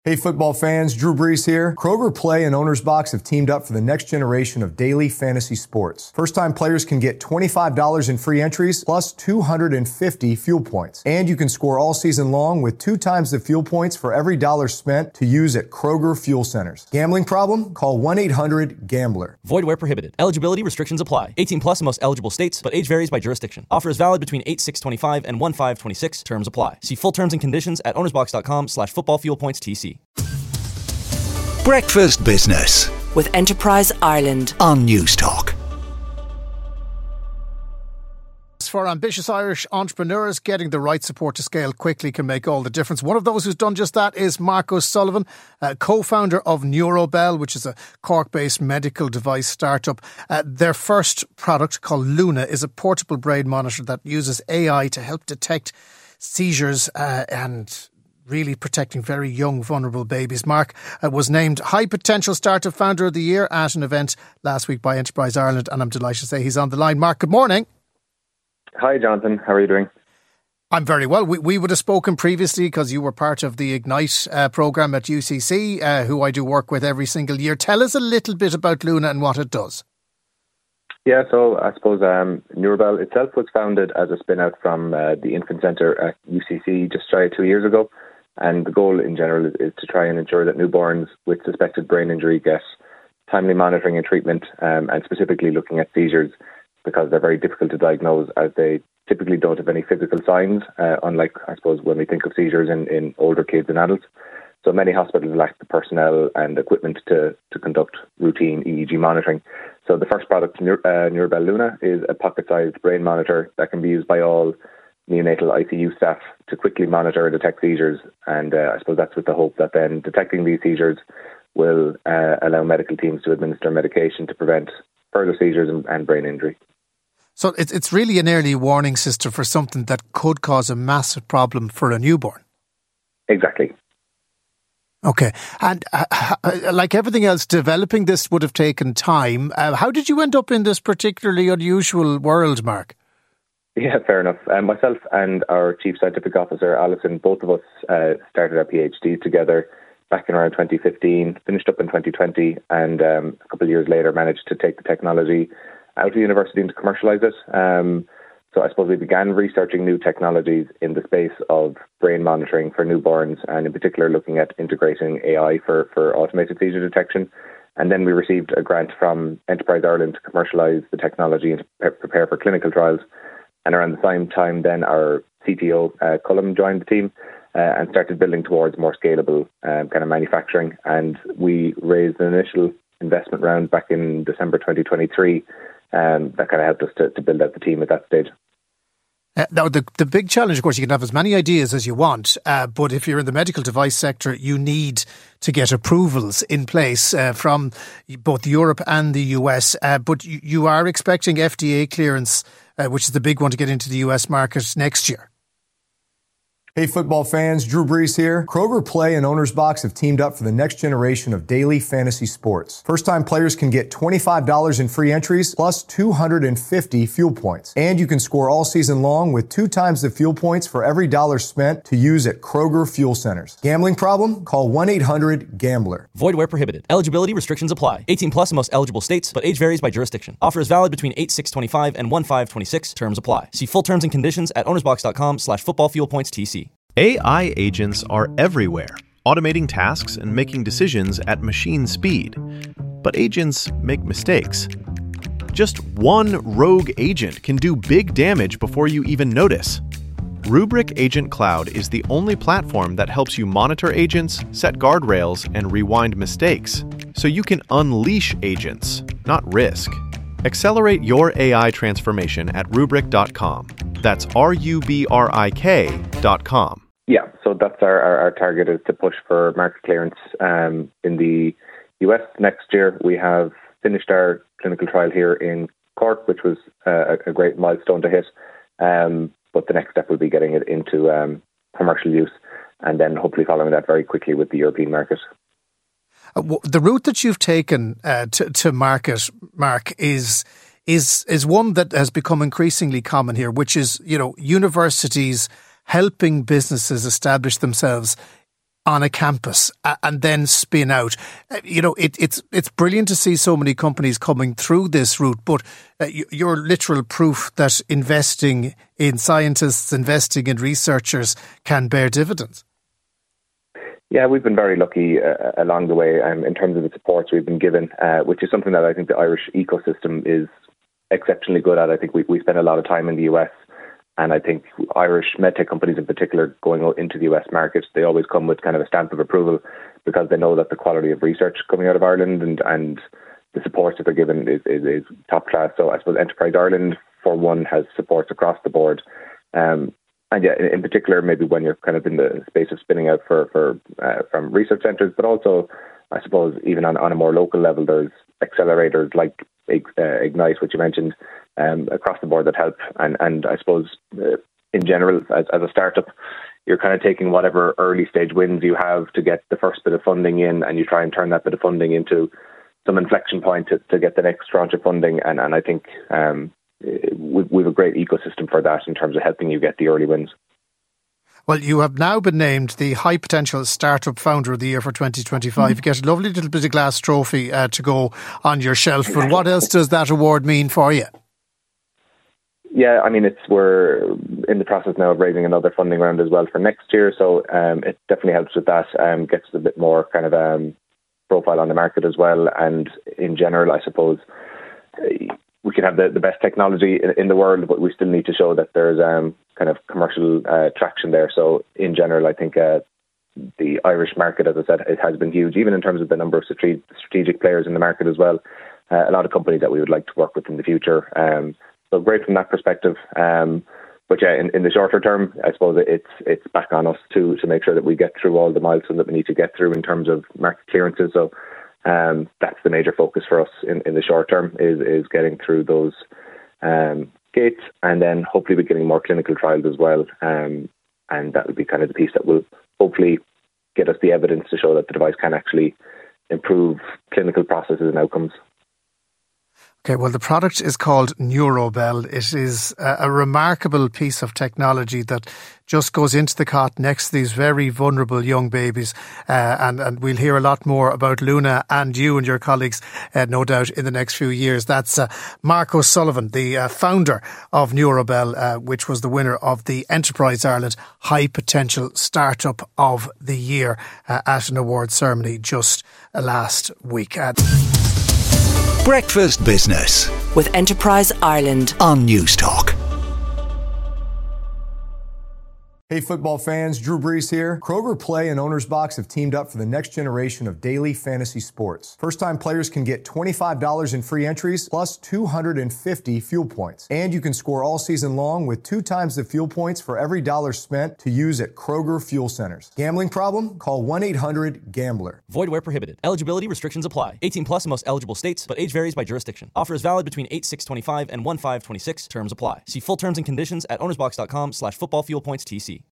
Hey football fans, Drew Brees here. Kroger Play and Owner's Box have teamed up for the next generation of daily fantasy sports. First-time players can get $25 in free entries plus 250 fuel points. And you can score all season long with 2 times the fuel points for every dollar spent to use at Kroger Fuel Centers. Gambling problem? Call 1-800-GAMBLER. Void where prohibited. Eligibility restrictions apply. 18 plus in most eligible states, but age varies by jurisdiction. Offer is valid between 8/6/25 and 1/5/26. Terms apply. See full terms and conditions at ownersbox.com/footballfuelpointstc. Breakfast Business with Enterprise Ireland on News Talk. For ambitious Irish entrepreneurs, getting the right support to scale quickly can make all the difference. One of those who's done just that is Mark O'Sullivan, co-founder of Neurobell, which is a Cork-based medical device startup. Their first product, called Luna, is a portable brain monitor that uses AI to help detect seizures and really protecting very young, vulnerable babies. Mark was named High Potential Startup Founder of the Year at an event last week by Enterprise Ireland, and I'm delighted to say he's on the line. Mark, good morning. Hi, Jonathan. How are you doing? I'm very well. We would have spoken previously because you were part of the Ignite programme at UCC, who I do work with every single year. Tell us a little bit about Luna and what it does. Yeah, so I suppose Neurobell itself was founded as a spin-out from the Infant Centre at UCC just shy of 2 years ago. And the goal in general is to try and ensure that newborns with suspected brain injury get timely monitoring and treatment, and specifically looking at seizures, because they're very difficult to diagnose as they typically don't have any physical signs, unlike, I suppose, when we think of seizures in older kids and adults. So many hospitals lack the personnel and equipment to conduct routine EEG monitoring. So the first product, Neurobell Luna, is a pocket-sized brain monitor that can be used by all neonatal ICU staff to quickly monitor and detect seizures. And I suppose that's with the hope that then detecting these seizures will allow medical teams to administer medication to prevent further seizures and brain injury. So it's really an early warning system for something that could cause a massive problem for a newborn. Exactly. Okay. And like everything else, developing this would have taken time. How did you end up in this particularly unusual world, Mark? Yeah, fair enough. Myself and our Chief Scientific Officer, Alison, both of us started our PhDs together back in around 2015, finished up in 2020, and a couple of years later managed to take the technology out of the university and to commercialise it. So I suppose we began researching new technologies in the space of brain monitoring for newborns, and in particular looking at integrating AI for automated seizure detection. And then we received a grant from Enterprise Ireland to commercialise the technology and to prepare for clinical trials. And around the same time, then our CTO, Cullum, joined the team and started building towards more scalable kind of manufacturing. And we raised an initial investment round back in December 2023 that kind of helped us to build out the team at that stage. Now, the big challenge, of course, you can have as many ideas as you want, but if you're in the medical device sector, you need to get approvals in place from both Europe and the US. But you are expecting FDA clearance, which is the big one to get into the US market next year. Hey football fans, Drew Brees here. Kroger Play and Owner's Box have teamed up for the next generation of daily fantasy sports. First-time players can get $25 in free entries plus 250 fuel points. And you can score all season long with 2 times the fuel points for every dollar spent to use at Kroger Fuel Centers. Gambling problem? Call 1-800-GAMBLER. Void where prohibited. Eligibility restrictions apply. 18 plus in most eligible states, but age varies by jurisdiction. Offer is valid between 8/6/25 and 1/5/26. Terms apply. See full terms and conditions at ownersbox.com/footballfuelpointstc. AI agents are everywhere, automating tasks and making decisions at machine speed. But agents make mistakes. Just one rogue agent can do big damage before you even notice. Rubrik Agent Cloud is the only platform that helps you monitor agents, set guardrails, and rewind mistakes, so you can unleash agents, not risk. Accelerate your AI transformation at Rubrik.com. That's RUBRIK.com. Yeah, so that's our target, is to push for market clearance in the US next year. We have finished our clinical trial here in Cork, which was a great milestone to hit. But the next step will be getting it into commercial use, and then hopefully following that very quickly with the European market. The route that you've taken to market, Mark, is one that has become increasingly common here, which is, universities helping businesses establish themselves on a campus and then spin out. It's brilliant to see so many companies coming through this route, but you're literal proof that investing in scientists, investing in researchers can bear dividends. Yeah, we've been very lucky along the way in terms of the supports we've been given, which is something that I think the Irish ecosystem is exceptionally good at. I think we spend a lot of time in the US, and I think Irish medtech companies in particular going out into the US market, they always come with kind of a stamp of approval because they know that the quality of research coming out of Ireland and the support that they're given is top class. So I suppose Enterprise Ireland, for one, has supports across the board. And yeah, in particular, maybe when you're kind of in the space of spinning out from research centres, but also, I suppose, even on a more local level, there's accelerators like Ignite, which you mentioned, across the board that help. And I suppose, in general, as a startup, you're kind of taking whatever early stage wins you have to get the first bit of funding in, and you try and turn that bit of funding into some inflection point to get the next tranche of funding. And I think we've a great ecosystem for that in terms of helping you get the early wins. Well, you have now been named the High Potential Startup Founder of the Year for 2025. You get a lovely little bit of glass trophy to go on your shelf. But what else does that award mean for you? Yeah, I mean, we're in the process now of raising another funding round as well for next year. So it definitely helps with that, gets a bit more kind of profile on the market as well. And in general, I suppose we can have the best technology in the world, but we still need to show that there's kind of commercial traction there. So in general, I think the Irish market, as I said, it has been huge, even in terms of the number of strategic players in the market as well. A lot of companies that we would like to work with in the future. So great from that perspective. But yeah, in the shorter term, I suppose it's back on us to make sure that we get through all the milestones that we need to get through in terms of market clearances. So that's the major focus for us in the short term is getting through those gates, and then hopefully we're getting more clinical trials as well. And that would be kind of the piece that will hopefully get us the evidence to show that the device can actually improve clinical processes and outcomes. Okay, well, the product is called Neurobell. It is a remarkable piece of technology that just goes into the cot next to these very vulnerable young babies. And we'll hear a lot more about Luna and you and your colleagues, no doubt, in the next few years. That's Mark O'Sullivan, the founder of Neurobell, which was the winner of the Enterprise Ireland High Potential Startup of the Year at an awards ceremony just last week. Breakfast Business with Enterprise Ireland on News Talk. Hey football fans, Drew Brees here. Kroger Play and Owner's Box have teamed up for the next generation of daily fantasy sports. First-time players can get $25 in free entries plus 250 fuel points. And you can score all season long with 2 times the fuel points for every dollar spent to use at Kroger Fuel Centers. Gambling problem? Call 1-800-GAMBLER. Void where prohibited. Eligibility restrictions apply. 18 plus in most eligible states, but age varies by jurisdiction. Offer is valid between 8/6/25 and 1/5/26. Terms apply. See full terms and conditions at ownersbox.com/footballfuelpointstc.